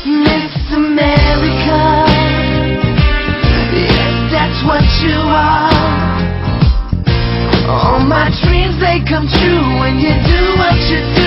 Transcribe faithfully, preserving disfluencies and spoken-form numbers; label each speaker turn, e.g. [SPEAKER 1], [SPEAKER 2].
[SPEAKER 1] Miss America, yes, that's what you are. All my dreams, they come true when you do what you do.